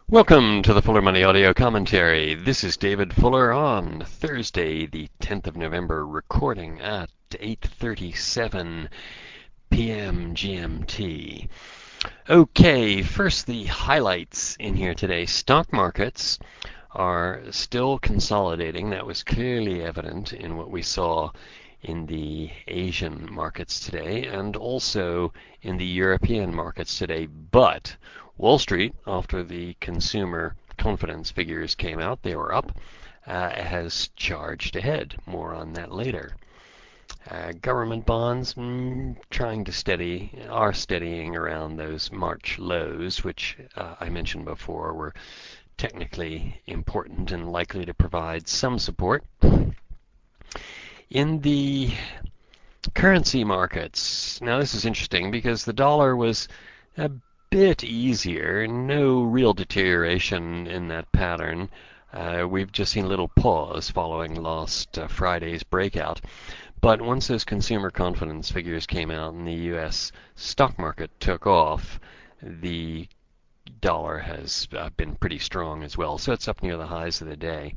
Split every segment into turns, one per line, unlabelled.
Welcome to the Fuller Money Audio Commentary. This is David Fuller on Thursday, the 10th of November, recording at 8:37 p.m. GMT. Okay, first the highlights in here today. Stock markets are still consolidating. That was clearly evident in what we saw in the Asian markets today and also in the European markets today. But Wall Street, after the consumer confidence figures came out, they were up, has charged ahead. More on that later. Government bonds are steadying around those March lows, which I mentioned before were technically important and likely to provide some support. In the currency markets, now this is interesting because the dollar was a bit easier, no real deterioration in that pattern. We've just seen a little pause following last Friday's breakout. But once those consumer confidence figures came out and the U.S. stock market took off, the dollar has been pretty strong as well. So it's up near the highs of the day.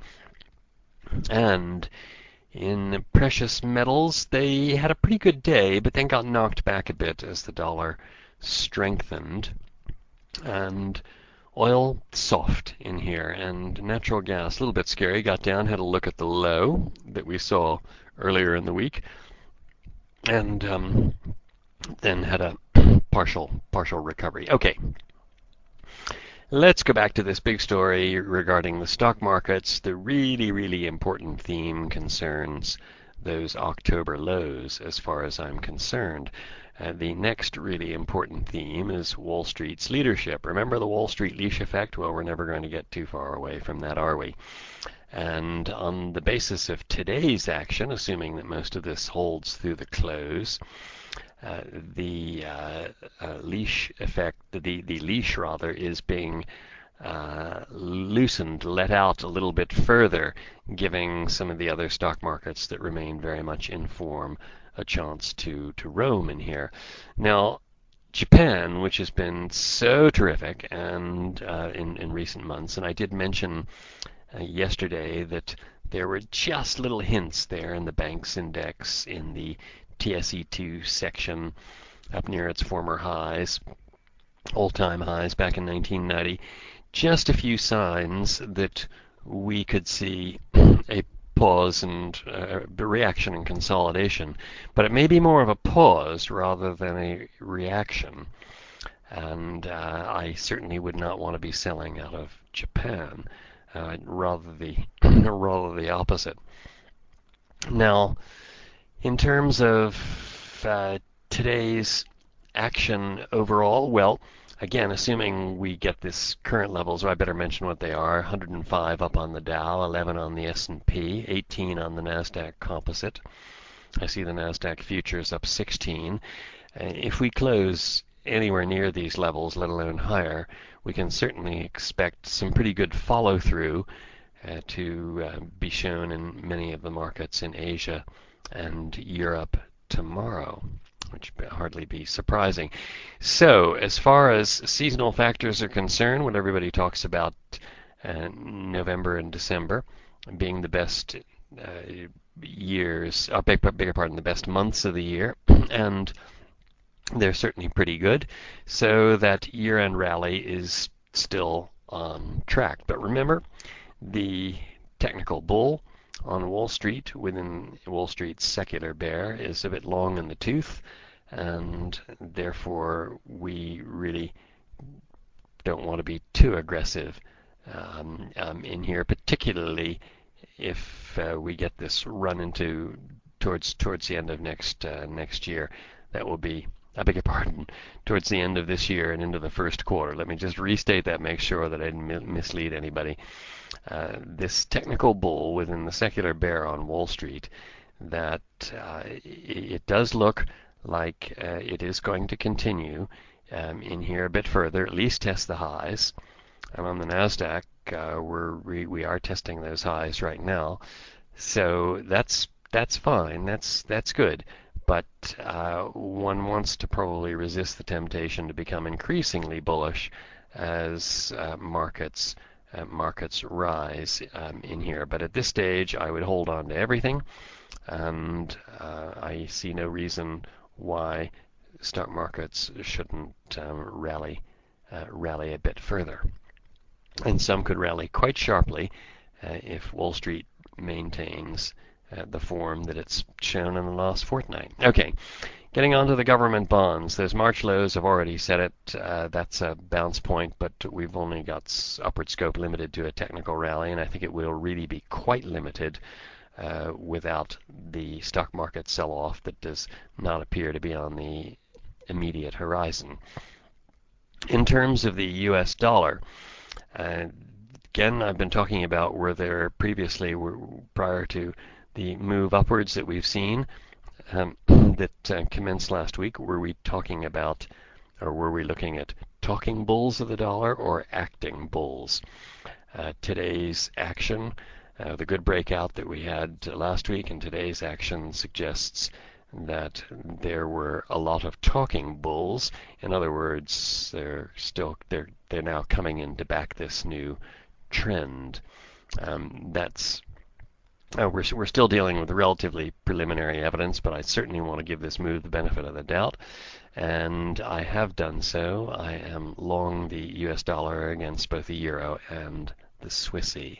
And in precious metals, they had a pretty good day, but then got knocked back a bit as the dollar strengthened. And oil soft in here, and natural gas a little bit scary. Got down, had a look at the low that we saw earlier in the week, and then had a partial recovery. Okay, let's go back to this big story regarding the stock markets. The really important theme concerns those October lows as far as I'm concerned. The next really important theme is Wall Street's leadership. Remember the Wall Street leash effect? Well, we're never going to get too far away from that, are we? And on the basis of today's action, assuming that most of this holds through the close, the leash effect, the leash rather, is being loosened, let out a little bit further, giving some of the other stock markets that remain very much in form a chance to roam in here. Now, Japan, which has been so terrific and in recent months, and I did mention yesterday that there were just little hints there in the Banks Index, in the TSE2 section, up near its former highs, all-time highs back in 1990. Just a few signs that we could see a pause and reaction and consolidation, but it may be more of a pause rather than a reaction. And I certainly would not want to be selling out of Japan. Rather the opposite. Now, in terms of today's action overall, well, again, assuming we get this current levels, I better mention what they are. 105 up on the Dow, 11 on the S&P, 18 on the Nasdaq Composite. I see the Nasdaq futures up 16. If we close anywhere near these levels, let alone higher, we can certainly expect some pretty good follow-through to be shown in many of the markets in Asia and Europe tomorrow, which would hardly be surprising. So, as far as seasonal factors are concerned, what everybody talks about November and December being the best the best months of the year, and they're certainly pretty good. So that year-end rally is still on track. But remember, the technical bull on Wall Street, within Wall Street's secular bear, is a bit long in the tooth, and therefore we really don't want to be too aggressive in here, particularly if we get this run into towards the end of next year. That will be, I beg your pardon, towards the end of this year and into the first quarter. Let me just restate that, make sure that I didn't mislead anybody. This technical bull within the secular bear on Wall Street, that it does look like it is going to continue in here a bit further, at least test the highs. And on the Nasdaq, we are testing those highs right now, so that's fine. That's good. But one wants to probably resist the temptation to become increasingly bullish as markets rise in here. But at this stage, I would hold on to everything, and I see no reason why stock markets shouldn't rally a bit further. And some could rally quite sharply if Wall Street maintains the form that it's shown in the last fortnight. Okay, getting on to the government bonds. Those March lows have already set it. That's a bounce point, but we've only got upward scope limited to a technical rally, and I think it will really be quite limited without the stock market sell-off that does not appear to be on the immediate horizon. In terms of the US dollar, again, I've been talking about where there previously, prior to the move upwards that we've seen that commenced last week, were we talking about, or were we looking at talking bulls of the dollar or acting bulls? Today's action, the good breakout that we had last week, and today's action suggests that there were a lot of talking bulls. In other words, they're now coming in to back this new trend. We're still dealing with relatively preliminary evidence, but I certainly want to give this move the benefit of the doubt, and I have done so. I am long the US dollar against both the euro and the Swissy.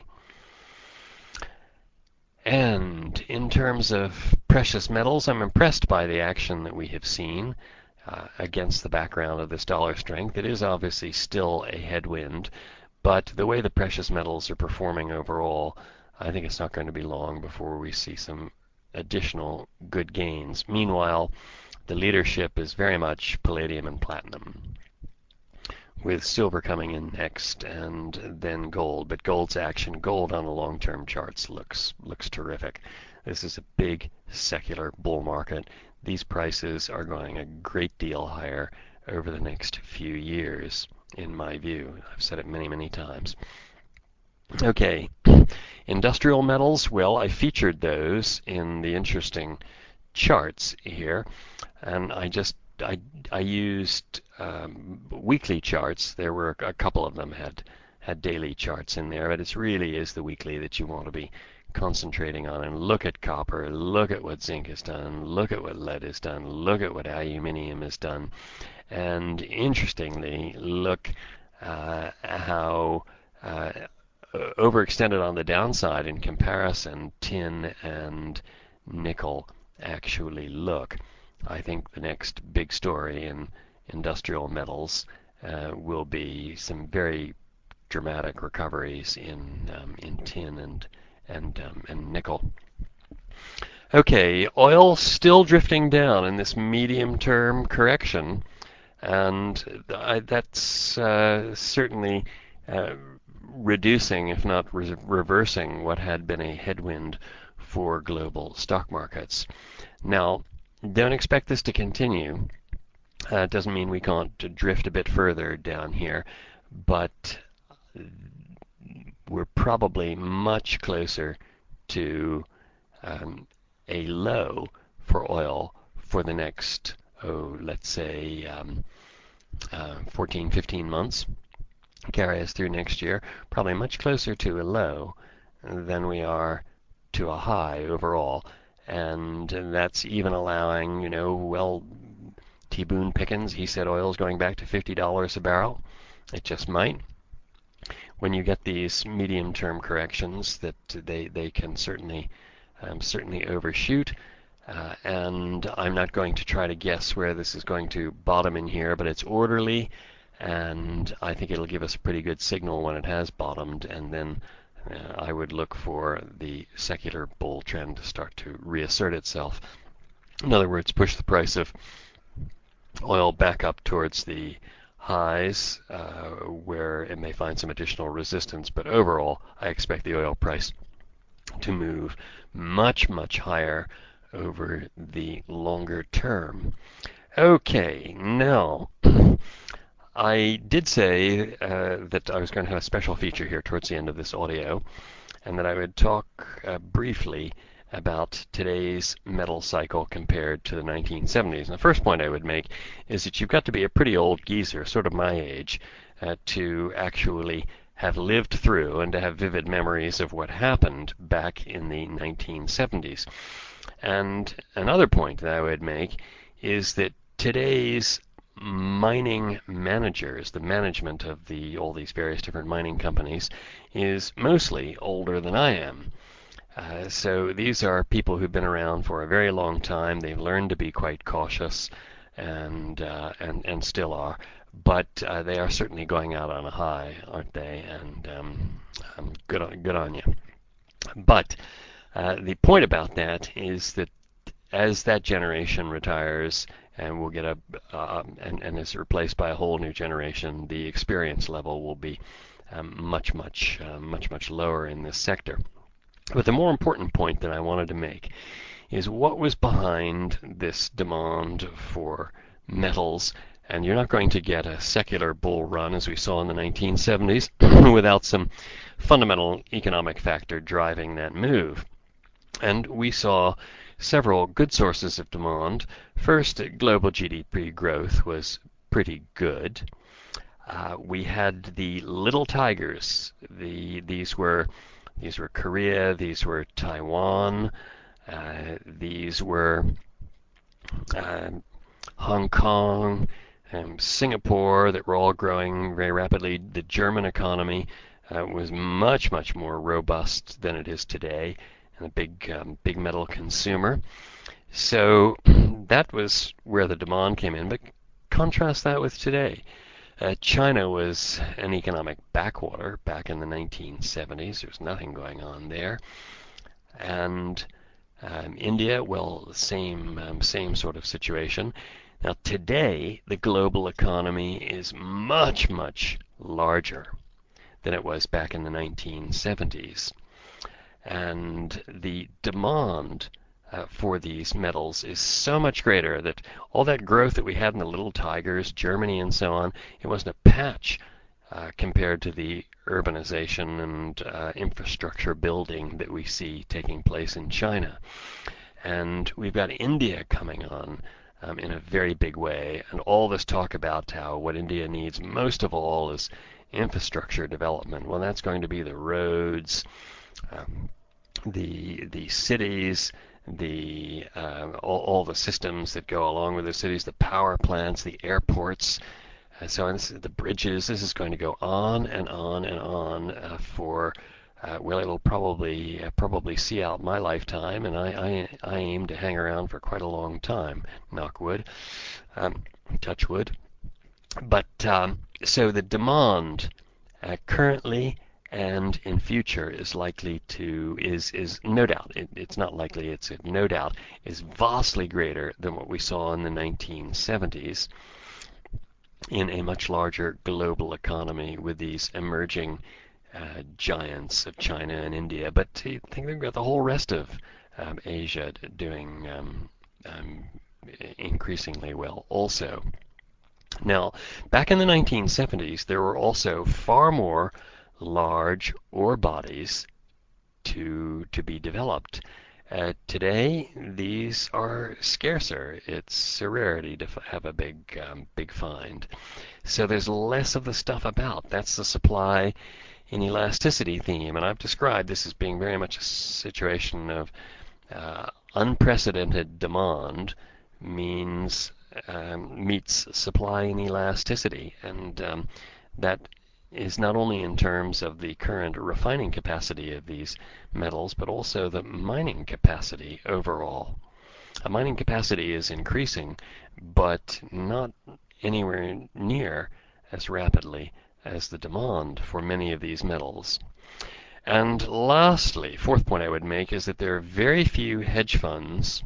And in terms of precious metals, I'm impressed by the action that we have seen against the background of this dollar strength. It is obviously still a headwind, but the way the precious metals are performing overall, I think it's not going to be long before we see some additional good gains. Meanwhile, the leadership is very much palladium and platinum, with silver coming in next and then gold. But gold's action, gold on the long-term charts looks terrific. This is a big secular bull market. These prices are going a great deal higher over the next few years, in my view. I've said it many, many times. Okay, industrial metals, well, I featured those in the interesting charts here, and I used weekly charts. There were a couple of them had daily charts in there, but it really is the weekly that you want to be concentrating on. And look at copper, look at what zinc has done, look at what lead has done, look at what aluminium has done, and interestingly, look how overextended on the downside in comparison tin and nickel actually look. I think the next big story in industrial metals will be some very dramatic recoveries in tin and nickel. Okay, oil still drifting down in this medium-term correction, and that's certainly reducing, if not reversing, what had been a headwind for global stock markets. Now, don't expect this to continue. It doesn't mean we can't drift a bit further down here, but we're probably much closer to a low for oil for the next, let's say 14, 15 months. Carry us through next year, probably much closer to a low than we are to a high overall. And that's even allowing, T. Boone Pickens, he said oil's going back to $50 a barrel. It just might. When you get these medium-term corrections, that they can certainly overshoot. And I'm not going to try to guess where this is going to bottom in here, but it's orderly, and I think it'll give us a pretty good signal when it has bottomed, and then I would look for the secular bull trend to start to reassert itself. In other words, push the price of oil back up towards the highs where it may find some additional resistance. But overall, I expect the oil price to move much, much higher over the longer term. Okay, now I did say that I was going to have a special feature here towards the end of this audio, and that I would talk briefly about today's metal cycle compared to the 1970s. And the first point I would make is that you've got to be a pretty old geezer, sort of my age, to actually have lived through and to have vivid memories of what happened back in the 1970s. And another point that I would make is that today's mining managers, the management of all these various different mining companies, is mostly older than I am. So these are people who've been around for a very long time. They've learned to be quite cautious, and still are. But they are certainly going out on a high, aren't they? And good on you. But the point about that is that as that generation retires and will get and is replaced by a whole new generation, the experience level will be much lower in this sector. But the more important point that I wanted to make is what was behind this demand for metals. And you're not going to get a secular bull run as we saw in the 1970s without some fundamental economic factor driving that move. And we saw several good sources of demand. First, global GDP growth was pretty good. We had the little tigers. These were Korea, these were Taiwan, these were Hong Kong, Singapore, that were all growing very rapidly. The German economy was much more robust than it is today, and a big metal consumer. So that was where the demand came in. But contrast that with today. China was an economic backwater back in the 1970s. There was nothing going on there. And India, well, same sort of situation. Now today, the global economy is much larger than it was back in the 1970s. And the demand for these metals is so much greater that all that growth that we had in the little tigers, Germany and so on, it wasn't a patch compared to the urbanization and infrastructure building that we see taking place in China. And we've got India coming on in a very big way, and all this talk about how what India needs most of all is infrastructure development. Well, that's going to be the roads, the cities, all the systems that go along with the cities, the power plants, the airports, so on, the bridges. This is going to go on and on for well, it'll probably see out my lifetime, and I aim to hang around for quite a long time. Knock wood, touch wood. But so the demand currently and in future is no doubt, it's not likely, it's no doubt, is vastly greater than what we saw in the 1970s in a much larger global economy with these emerging giants of China and India. But I think they've got the whole rest of Asia doing increasingly well also. Now, back in the 1970s, there were also far more large ore bodies to be developed. Today, these are scarcer. It's a rarity to have a big find. So there's less of the stuff about. That's the supply inelasticity theme, and I've described this as being very much a situation of unprecedented demand meets supply inelasticity, and that is not only in terms of the current refining capacity of these metals, but also the mining capacity overall. Mining capacity is increasing, but not anywhere near as rapidly as the demand for many of these metals. And lastly, fourth point I would make is that there are very few hedge funds.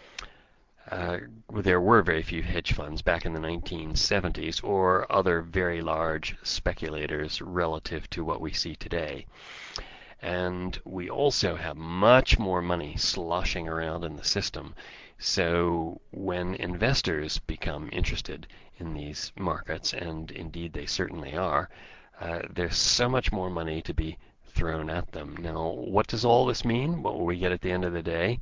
There were very few hedge funds back in the 1970s or other very large speculators relative to what we see today. And we also have much more money sloshing around in the system. So when investors become interested in these markets, and indeed they certainly are, there's so much more money to be thrown at them. Now, what does all this mean? What will we get at the end of the day?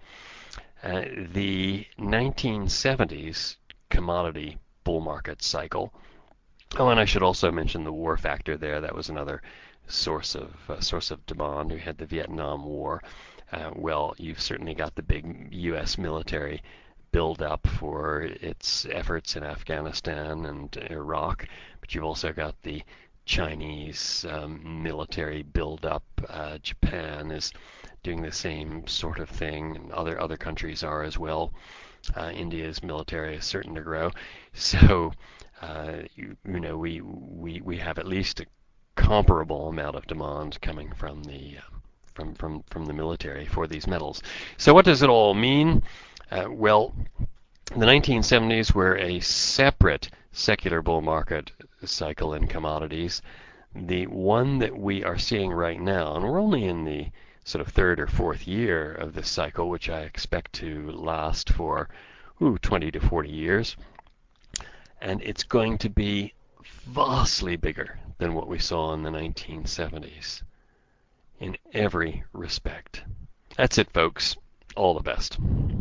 The 1970s commodity bull market cycle Oh, and I should also mention the war factor there. That was another source of demand. We had the Vietnam War. Well, you've certainly got the big U.S. military build up for its efforts in Afghanistan and Iraq, but you've also got the Chinese military build up. Japan is doing the same sort of thing, and other countries are as well. India's military is certain to grow, so we have at least a comparable amount of demand coming from the from the military for these metals. So what does it all mean? Well, the 1970s were a separate secular bull market cycle in commodities. The one that we are seeing right now, and we're only in the sort of third or fourth year of this cycle, which I expect to last for 20 to 40 years, and it's going to be vastly bigger than what we saw in the 1970s in every respect. That's it, folks. All the best.